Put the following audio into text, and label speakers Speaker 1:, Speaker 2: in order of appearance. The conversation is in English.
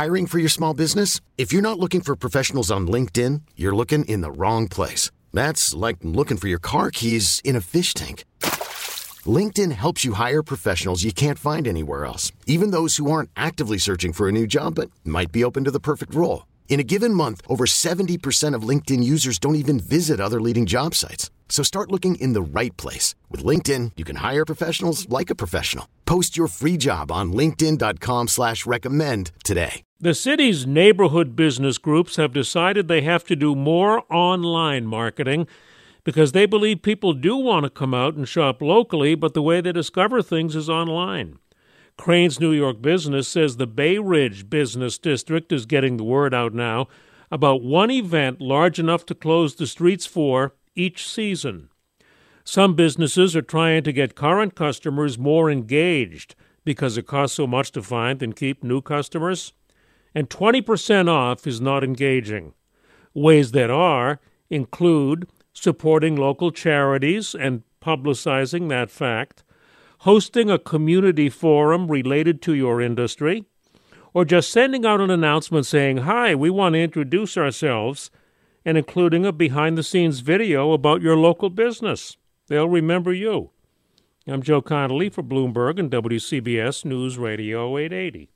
Speaker 1: Hiring for your small business? If you're not looking for professionals on LinkedIn, you're looking in the wrong place. That's like looking for your car keys in a fish tank. LinkedIn helps you hire professionals you can't find anywhere else, even those who aren't actively searching for a new job but might be open to the perfect role. In a given month, over 70% of LinkedIn users don't even visit other leading job sites. So start looking in the right place. With LinkedIn, you can hire professionals like a professional. Post your free job on linkedin.com/recommend today.
Speaker 2: The city's neighborhood business groups have decided they have to do more online marketing because they believe people do want to come out and shop locally, but the way they discover things is online. Crain's New York Business says the Bay Ridge Business District is getting the word out now about one event large enough to close the streets for each season. Some businesses are trying to get current customers more engaged because it costs so much to find and keep new customers. And 20% off is not engaging. Ways that are include supporting local charities and publicizing that fact, hosting a community forum related to your industry, or just sending out an announcement saying, "Hi, we want to introduce ourselves," and including a behind-the-scenes video about your local business. They'll remember you. I'm Joe Connolly for Bloomberg and WCBS News Radio 880.